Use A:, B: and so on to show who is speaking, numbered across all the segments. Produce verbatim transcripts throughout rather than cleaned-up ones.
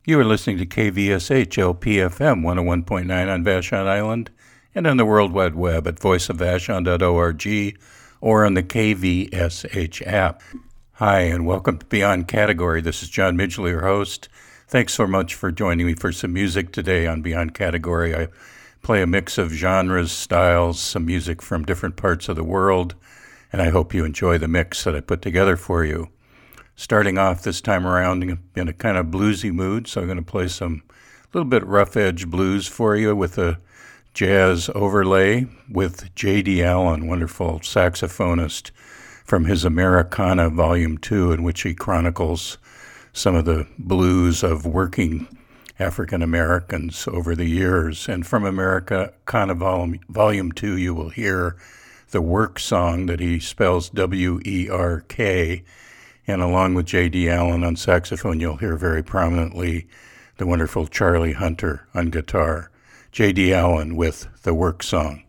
A: You are listening to K V S H L P F M one oh one point nine on Vashon Island and on the World Wide Web at voice of vashon dot org or on the K V S H app. Hi, and welcome to Beyond Category. This is John Midgley, your host. Thanks so much for joining me for some music today on Beyond Category. I play a mix of genres, styles, some music from different parts of the world, and I hope you enjoy the mix that I put together for you. Starting off this time around in a kind of bluesy mood, so I'm going to play some little bit rough edge blues for you with a jazz overlay with J D Allen, wonderful saxophonist, from his Americana Volume two, in which he chronicles some of the blues of working African Americans over the years. And from Americana Volume, Volume two, you will hear the work song that he spells W E R K. And along with J D Allen on saxophone, you'll hear very prominently the wonderful Charlie Hunter on guitar. J D Allen with the work song.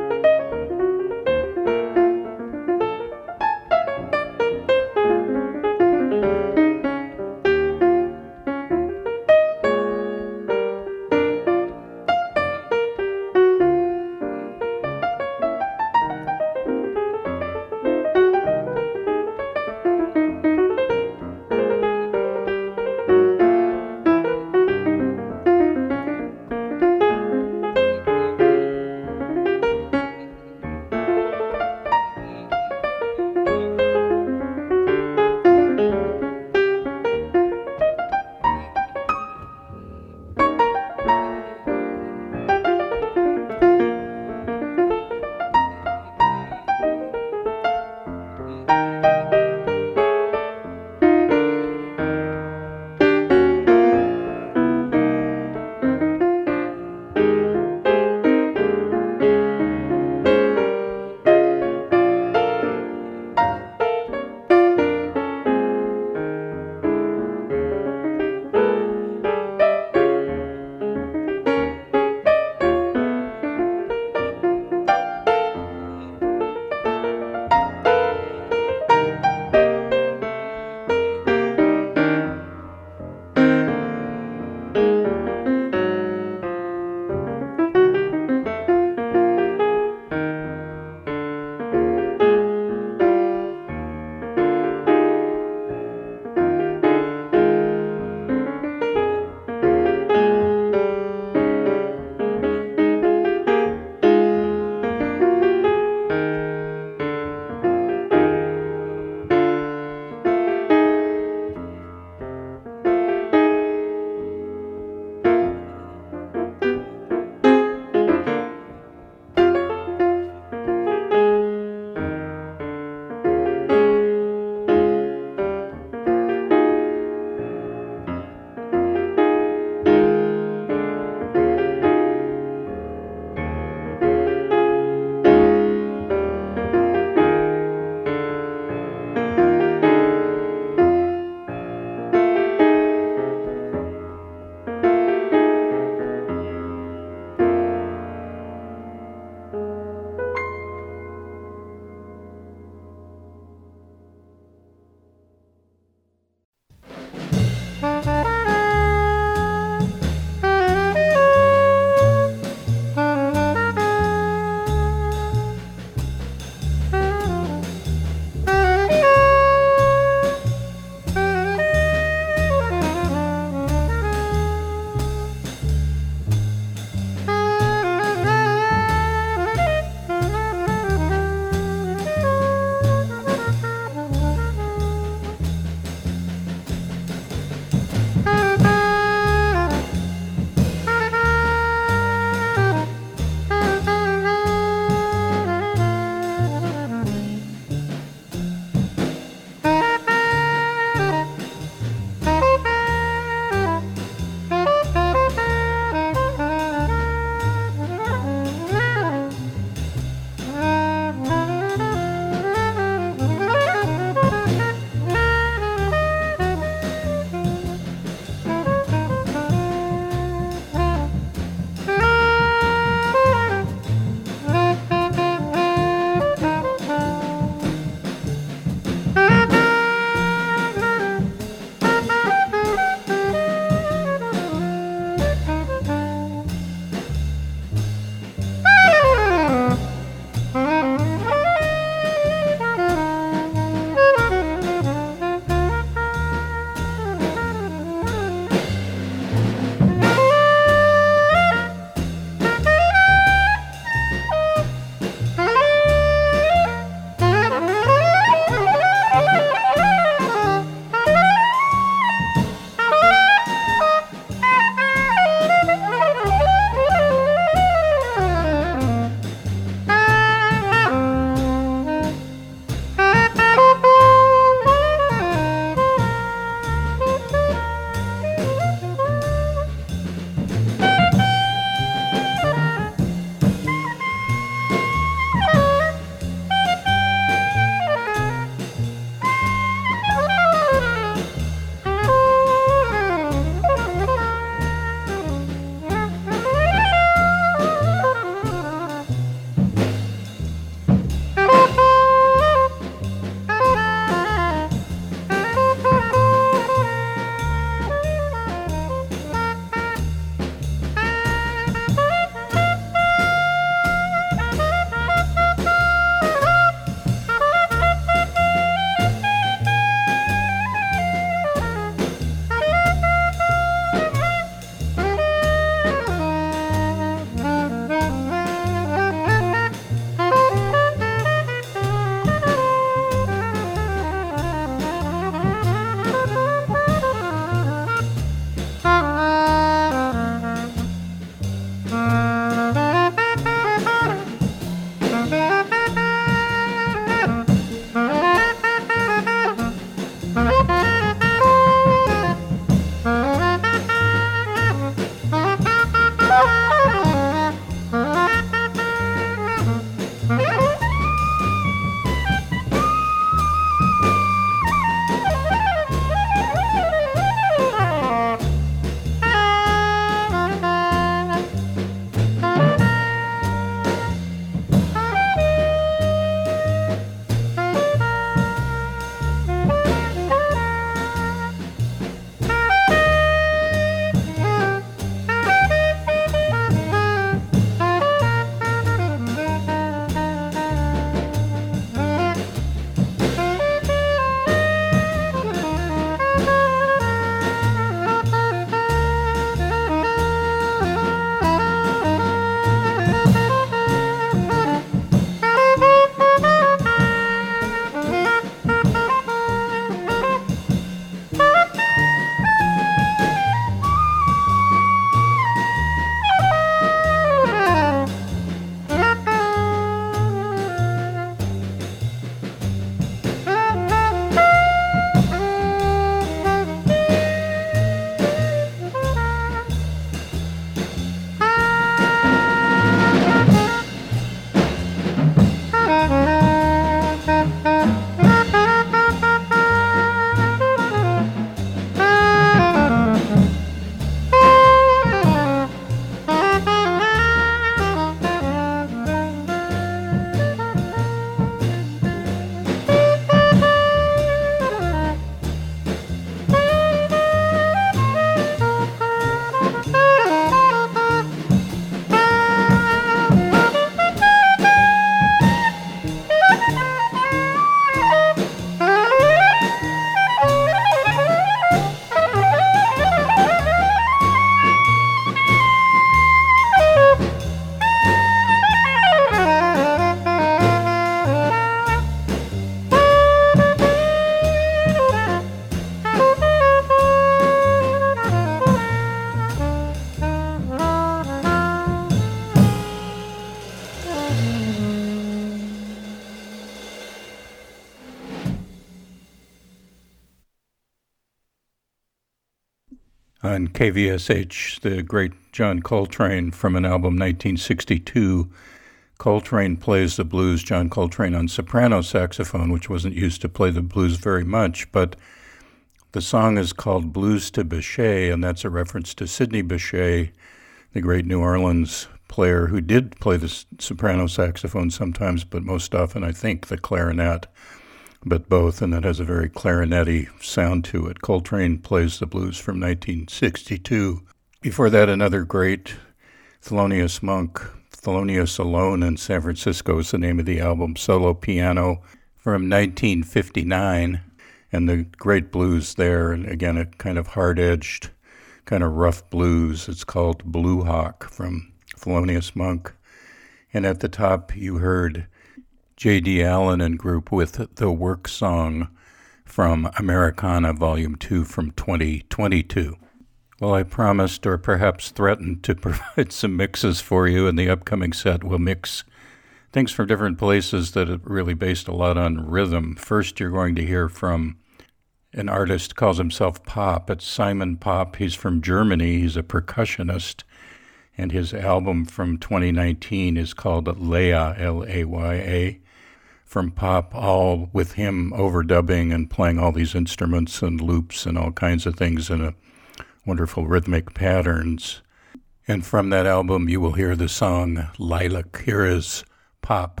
A: On K V S H, the great John Coltrane from an album nineteen sixty-two. Coltrane plays the blues, John Coltrane on soprano saxophone, which wasn't used to play the blues very much, but the song is called Blues to Bechet, and that's a reference to Sidney Bechet, the great New Orleans player who did play the soprano saxophone sometimes, but most often, I think, the clarinet, but both, and that has a very clarinet-y sound to it. Coltrane plays the blues from nineteen sixty-two. Before that, another great, Thelonious Monk. Thelonious Alone in San Francisco is the name of the album, solo piano from nineteen fifty-nine, and the great blues there, and again, a kind of hard-edged, kind of rough blues. It's called Blue Hawk from Thelonious Monk. And at the top, you heard J D. Allen and group with the work song from Americana Volume two from twenty twenty-two. Well, I promised or perhaps threatened to provide some mixes for you in the upcoming set. We'll mix things from different places that are really based a lot on rhythm. First, you're going to hear from an artist who calls himself Pop. It's Simon Pop. He's from Germany. He's a percussionist. And his album from twenty nineteen is called Laya, L A Y A. From Pop, all with him overdubbing and playing all these instruments and loops and all kinds of things in a wonderful rhythmic patterns. And from that album, you will hear the song Lilac. Here is Pop.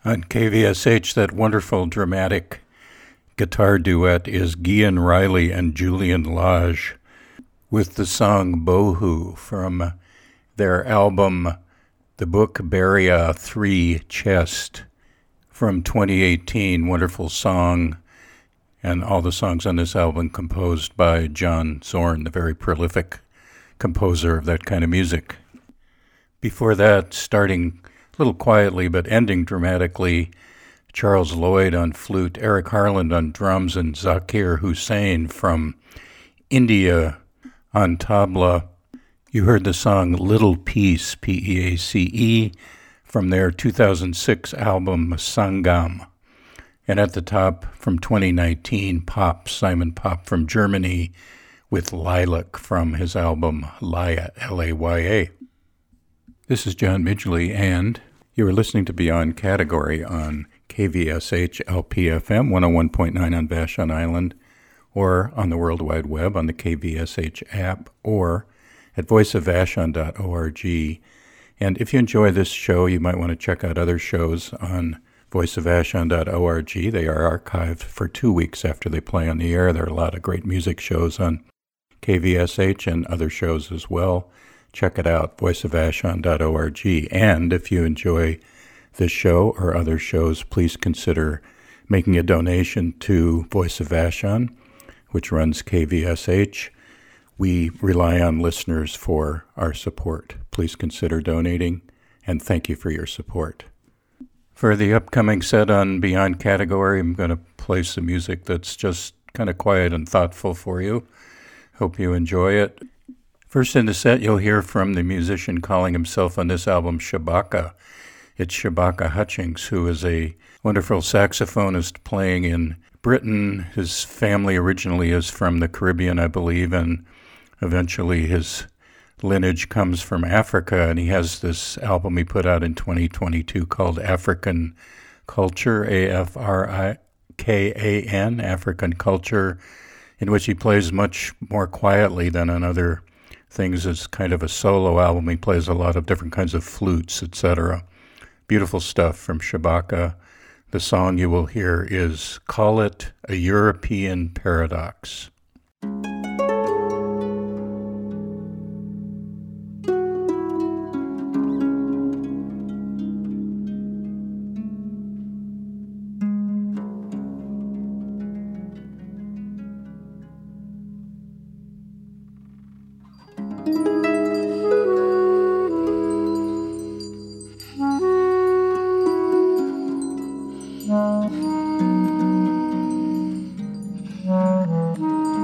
A: On K V S H, that wonderful dramatic guitar duet is Gian Riley and Julian Lage with the song Bohu from their album The Book Beria three Chest from twenty eighteen. Wonderful song, and all the songs on this album composed by John Zorn, the very prolific composer of that kind of music. Before that, starting a little quietly but ending dramatically, Charles Lloyd on flute, Eric Harland on drums, and Zakir Hussain from India on tabla. You heard the song Little Peace, P E A C E, from their two thousand six album Sangam. And at the top, from twenty nineteen, Pop, Simon Pop from Germany, with Lilac from his album Laya, L A Y A. This is John Midgley, and you are listening to Beyond Category on K V S H L P F M one oh one point nine on Vashon Island, or on the World Wide Web on the K V S H app, or at voice of vashon dot org. And if you enjoy this show, you might want to check out other shows on voice of vashon dot org. They are archived for two weeks after they play on the air. There are a lot of great music shows on K V S H and other shows as well. Check it out, voice of vashon dot org. And if you enjoy this show or other shows, please consider making a donation to Voice of Vashon, which runs K V S H. We rely on listeners for our support. Please consider donating, and thank you for your support. For the upcoming set on Beyond Category, I'm going to play some music that's just kind of quiet and thoughtful for you. Hope you enjoy it. First in the set, you'll hear from the musician calling himself on this album Shabaka. It's Shabaka Hutchings, who is a wonderful saxophonist playing in Britain. His family originally is from the Caribbean, I believe, and eventually his lineage comes from Africa, and he has this album he put out in twenty twenty-two called African Culture, A F R I K A N, African Culture, in which he plays much more quietly than on other things. It's kind of a solo album. He plays a lot of different kinds of flutes, et cetera. Beautiful stuff from Shabaka. The song you will hear is Call It a European Paradox.
B: Thank you.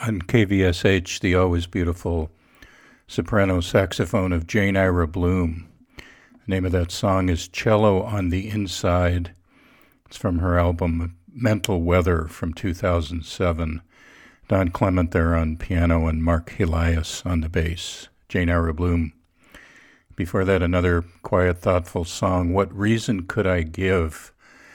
A: on K V S H, the always beautiful soprano saxophone of Jane Ira Bloom. The name of that song is Cello on the Inside. It's from her album Mental Weather from two thousand seven. Don Clement there on piano and Mark Helias on the bass. Jane Ira Bloom. Before that, another quiet, thoughtful song, What Reason Could I Give?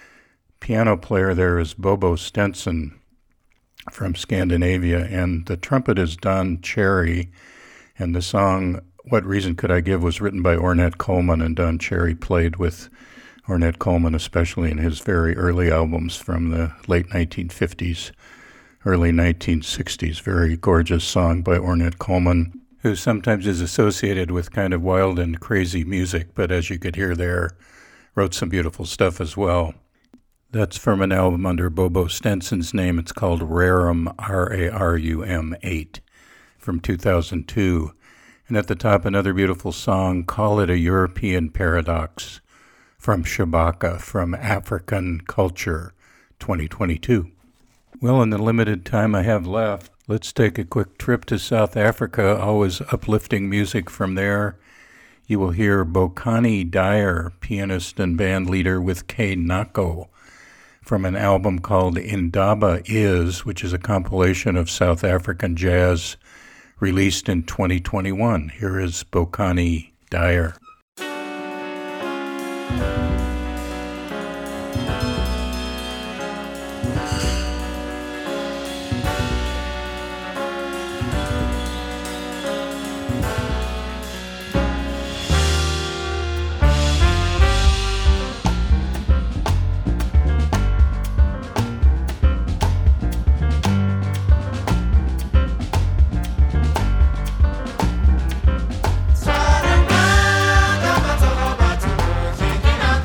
A: Piano player there is Bobo Stenson from Scandinavia, and the trumpet is Don Cherry, and the song What Reason Could I Give was written by Ornette Coleman, and Don Cherry played with Ornette Coleman, especially in his very early albums from the late nineteen fifties, early nineteen sixties. Very gorgeous song by Ornette Coleman, who sometimes is associated with kind of wild and crazy music, but as you could hear there, wrote some beautiful stuff as well. That's from an album under Bobo Stenson's name. It's called Rarum, R A R U M eight, from two thousand two. And at the top, another beautiful song, Call It a European Paradox, from Shabaka, from African Culture, twenty twenty-two. Well, in the limited time I have left, let's take a quick trip to South Africa, always uplifting music from there. You will hear Bokani Dyer, pianist and band leader with K Nako, from an album called Indaba Is, which is a compilation of South African jazz released in twenty twenty-one. Here is Bokani Dyer.
B: Saranga,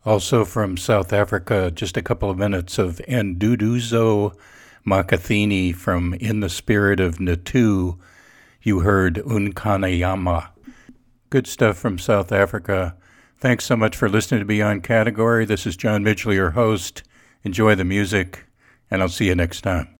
A: Also from South Africa, just a couple of minutes of Nduduzo Makathini from In the Spirit of Natu. You heard Unkanayama. Good stuff from South Africa. Thanks so much for listening to Beyond Category. This is John Midgley, your host. Enjoy the music, and I'll see you next time.